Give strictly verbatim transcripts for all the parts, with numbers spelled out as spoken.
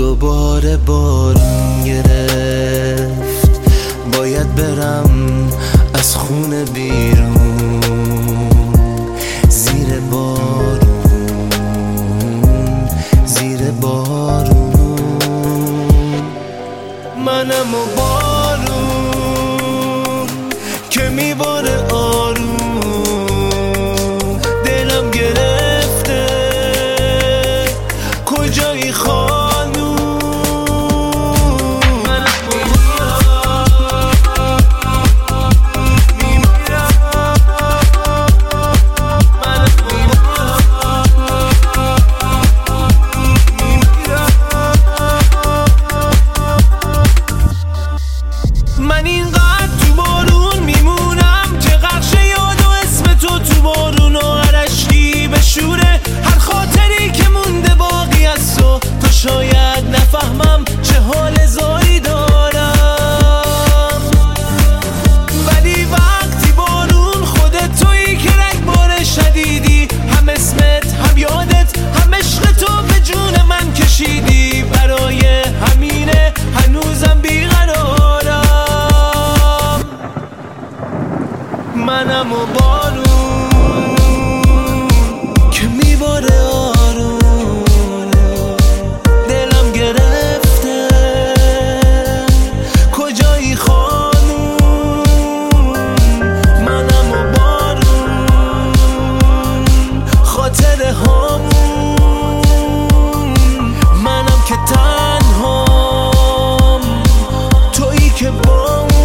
دوباره بارون گرفت، باید برم از خونه بیرون، زیر بارون، زیر بارون. منم و بارون که میباره آروم، دلم گرفته کجایی خانوم. من اینقدر تو بارون میمونم که غرق یاد و اسم تو تو بارون و هر عشقی به شوره، هر خاطری که مونده باقی از تو. تو شاید نفهمم چه حال زایی دارم، ولی وقتی بارون خودت تویی که رگبار شدیدی، هم اسمت هم یادت هم عشق تو به جون من کشیدی. برای همینه هنوزم بیقرارم، منم و بارون که میباره آروم، دلم گرفته کجایی خانوم. منم و بارون خاطر همون، منم که تنهام تویی که با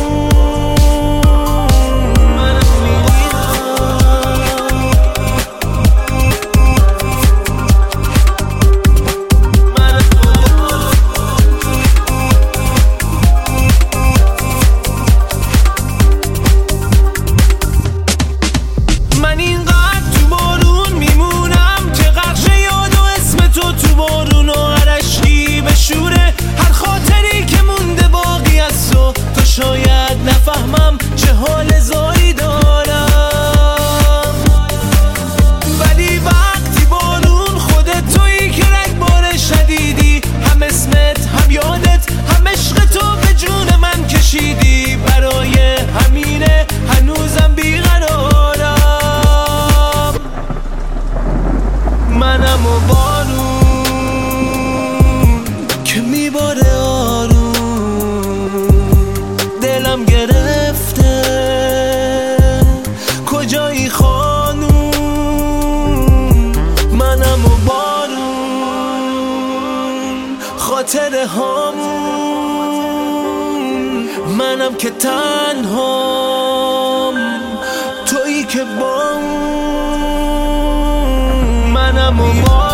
شاید نفهمم چه حال زایی دارم، ولی وقتی بارون خودت تویی که رگبار شدیدی، هم اسمت هم یادت هم عشق تو به جون من کشیدی. برای همینه هنوزم بیقرارم، منم و بارون که میباره آروم، دلم گرفته کجایی خانوم. منم و بارون خاطر همون، منم که تنهام تویی که با منم و بارون.